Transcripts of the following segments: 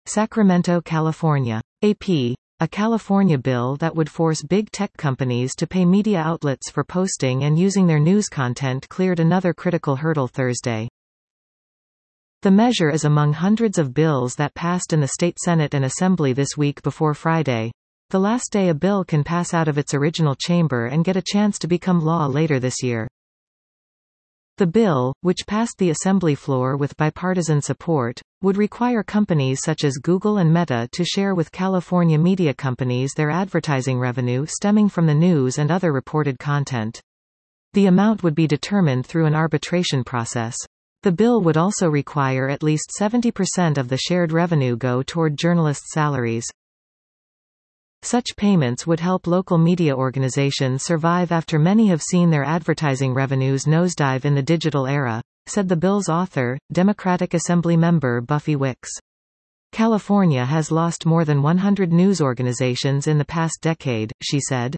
Sacramento, California. AP. A California bill that would force big tech companies to pay media outlets for posting and using their news content cleared another critical hurdle Thursday. The measure is among hundreds of bills that passed in the state Senate and Assembly this week before Friday, the last day a bill can pass out of its original chamber and get a chance to become law later this year. The bill, which passed the Assembly floor with bipartisan support, would require companies such as Google and Meta to share with California media companies their advertising revenue stemming from the news and other reported content. The amount would be determined through an arbitration process. The bill would also require at least 70% of the shared revenue go toward journalists' salaries. Such payments would help local media organizations survive after many have seen their advertising revenues nosedive in the digital era, said the bill's author, Democratic Assembly member Buffy Wicks. California has lost more than 100 news organizations in the past decade, she said.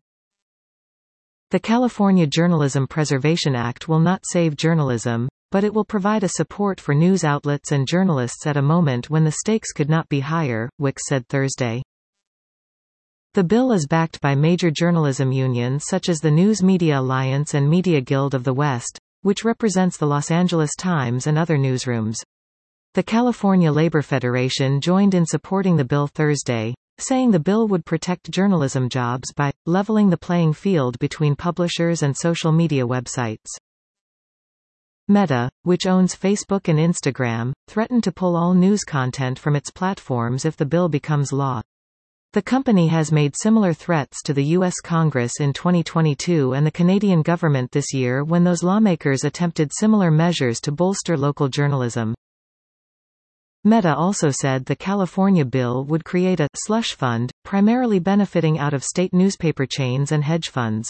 The California Journalism Preservation Act will not save journalism, but it will provide a support for news outlets and journalists at a moment when the stakes could not be higher, Wicks said Thursday. The bill is backed by major journalism unions such as the News Media Alliance and Media Guild of the West, which represents the Los Angeles Times and other newsrooms. The California Labor Federation joined in supporting the bill Thursday, saying the bill would protect journalism jobs by leveling the playing field between publishers and social media websites. Meta, which owns Facebook and Instagram, threatened to pull all news content from its platforms if the bill becomes law. The company has made similar threats to the U.S. Congress in 2022 and the Canadian government this year when those lawmakers attempted similar measures to bolster local journalism. Meta also said the California bill would create a slush fund, primarily benefiting out-of-state newspaper chains and hedge funds.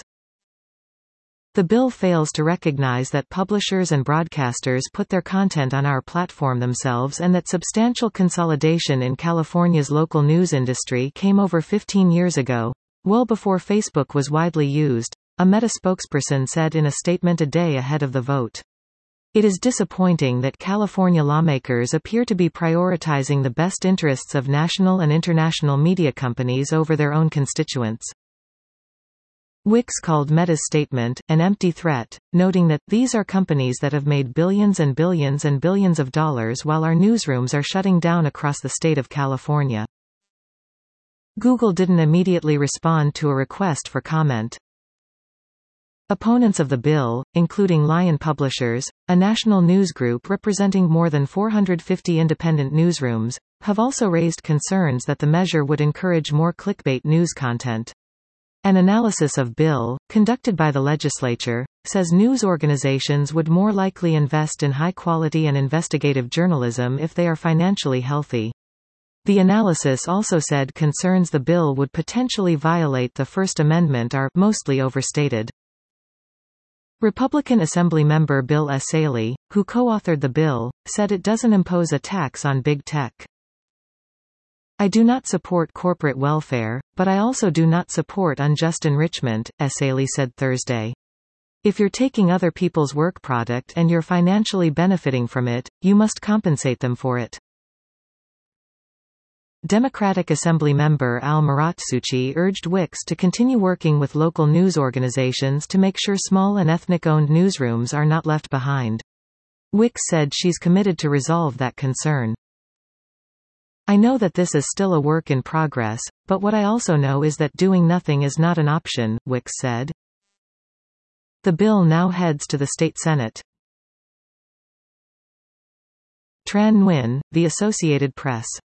The bill fails to recognize that publishers and broadcasters put their content on our platform themselves and that substantial consolidation in California's local news industry came over 15 years ago, well before Facebook was widely used, a Meta spokesperson said in a statement a day ahead of the vote. It is disappointing that California lawmakers appear to be prioritizing the best interests of national and international media companies over their own constituents. Wicks called Meta's statement an empty threat, noting that these are companies that have made billions and billions and billions of dollars while our newsrooms are shutting down across the state of California. Google didn't immediately respond to a request for comment. Opponents of the bill, including Lion Publishers, a national news group representing more than 450 independent newsrooms, have also raised concerns that the measure would encourage more clickbait news content. An analysis of bill, conducted by the legislature, says news organizations would more likely invest in high-quality and investigative journalism if they are financially healthy. The analysis also said concerns the bill would potentially violate the First Amendment are mostly overstated. Republican Assembly member Bill Essayli, who co-authored the bill, said it doesn't impose a tax on big tech. I do not support corporate welfare, but I also do not support unjust enrichment, Essayli said Thursday. If you're taking other people's work product and you're financially benefiting from it, you must compensate them for it. Democratic Assembly member Al Muratsuchi urged Wicks to continue working with local news organizations to make sure small and ethnic-owned newsrooms are not left behind. Wicks said she's committed to resolve that concern. I know that this is still a work in progress, but what I also know is that doing nothing is not an option, Wicks said. The bill now heads to the state Senate. Tran Nguyen, The Associated Press.